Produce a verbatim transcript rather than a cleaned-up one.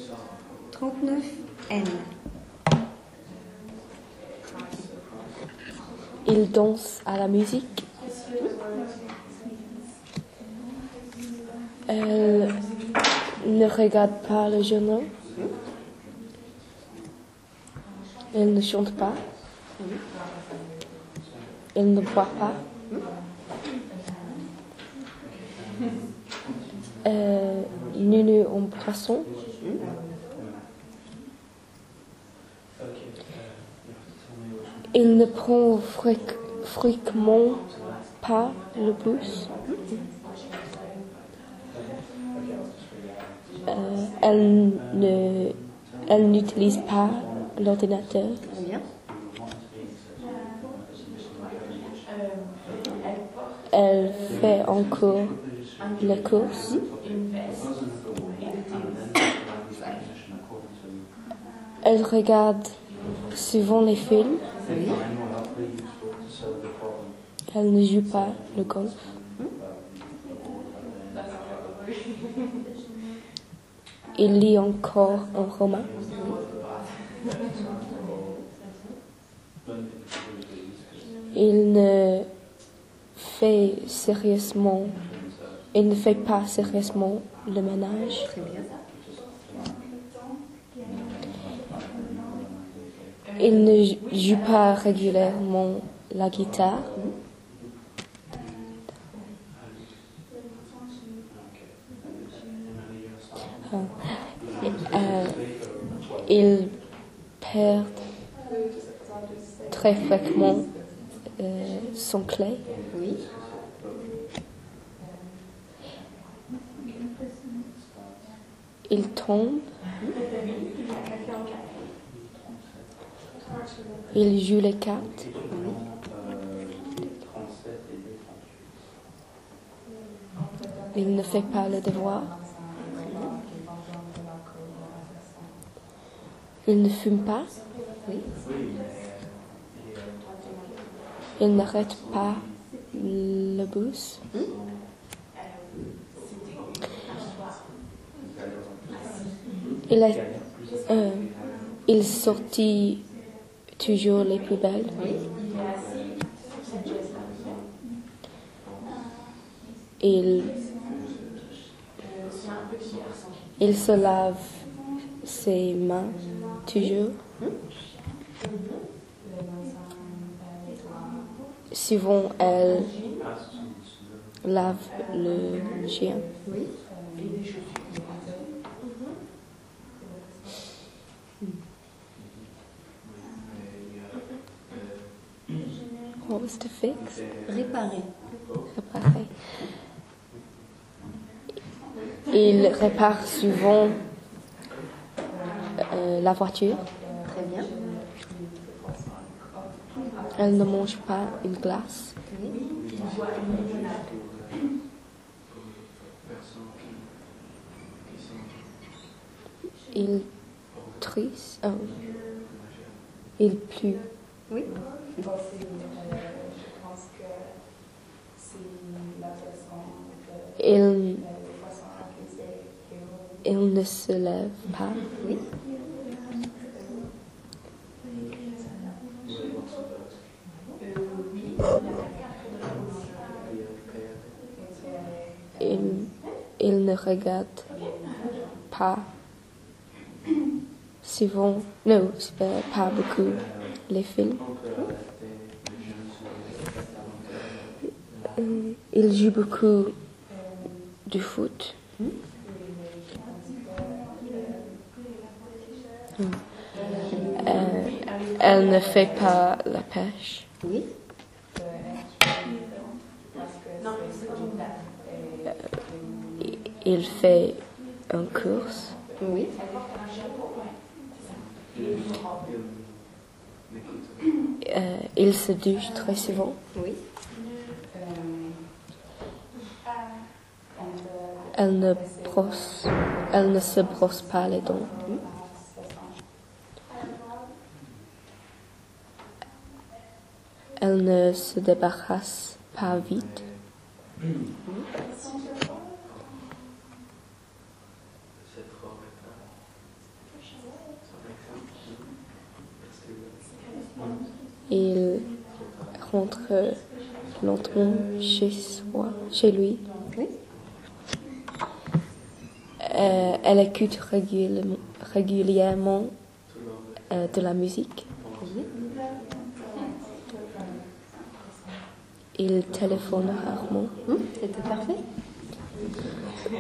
trente-neuf N. Il danse à la musique. Elle ne regarde pas le journal. Elle ne chante pas. Elle ne boit pas. Euh, Nunu en poisson. Il ne prend fréq- fréquemment pas le bus. Euh, elle ne, elle n'utilise pas l'ordinateur. Très bien. Elle fait encore les courses. Elle regarde souvent les films. Oui. Elle ne joue pas le golf. Il lit encore un roman. Il ne fait sérieusement, il ne fait pas sérieusement le ménage. Très bien. Il ne joue pas régulièrement la guitare. Ah. Euh, il perd très fréquemment euh, son clé. Oui. Il tombe. Il joue les cartes. Il ne fait pas le devoir. Il ne fume pas. Oui. Il n'arrête pas le bus. Il, est, euh, il sortit toujours les plus belles. Oui. Il, il se lave ses mains toujours. Souvent, elle lave le chien. Oui. What was to fix? Réparer. Réparer. Il répare souvent euh, la voiture. Très bien. Elle ne mange pas une glace. Oui. Il triste. Oh. Il pleut. Oui. Il, il ne se lève pas. Oui. Il, il ne regarde pas souvent, non, euh, pas beaucoup les films. Euh, Il joue beaucoup du foot. Euh, elle ne fait pas la pêche. Oui. Il fait un course. Oui. Euh, il se douche très souvent. Oui. Elle ne brosse, elle ne se brosse pas les dents. Elle ne se débarrasse pas vite. Il rentre lentement chez soi, chez lui. Oui. Euh, elle écoute régulièrement, régulièrement euh, de la musique. Oui. Il téléphone rarement. Hum, C'était parfait.